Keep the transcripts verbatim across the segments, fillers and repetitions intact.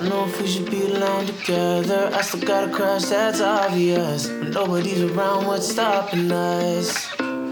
don't know if we should be alone together. I still got a crush, that's obvious. When nobody's around, what's stopping us?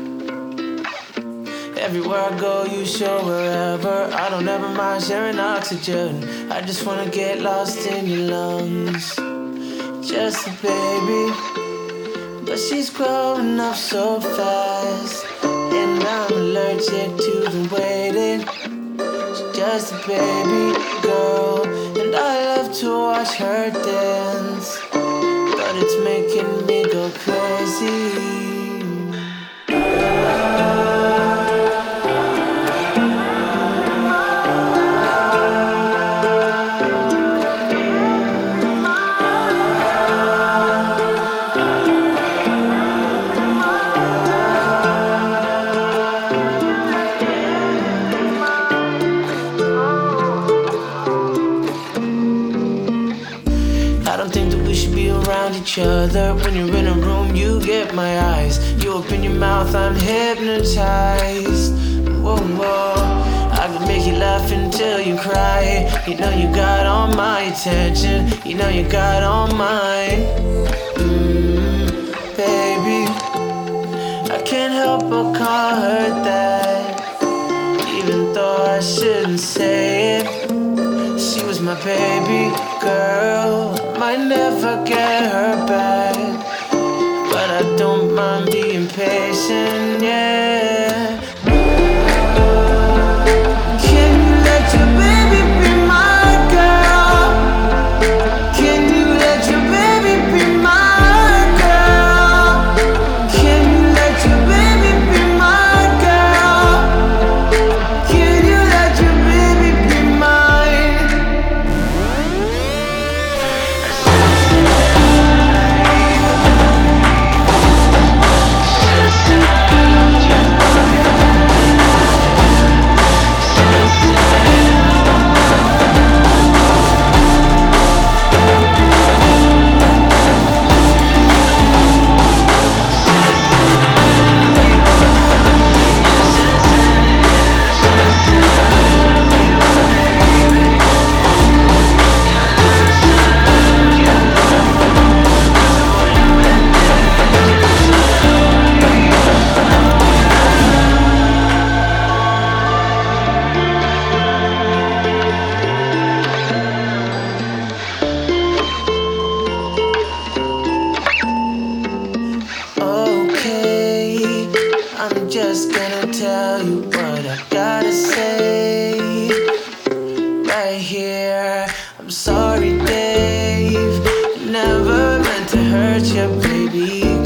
Everywhere I go, you show wherever. I don't ever mind sharing oxygen. I just wanna get lost in your lungs. Just a baby, but she's growing up so fast, and I'm allergic to the waiting. She's just a baby girl, and I love to watch her dance, but it's making me go crazy. I don't think that we should be around each other. When you're in a room, you get my eyes. You open your mouth, I'm hypnotized. Whoa, whoa, I can make you laugh until you cry. You know you got all my attention. You know you got all mine. Mm, baby, I can't help but call her that, even though I shouldn't say it. She was my baby girl, might never get her back, but I don't mind being patient, yeah. Can you let your baby be my girl? Can you let your baby be my girl? Can you let your baby be my girl? Can you let your baby be mine? I'm just gonna tell you what I gotta say right here. I'm sorry, Dave, never meant to hurt you, baby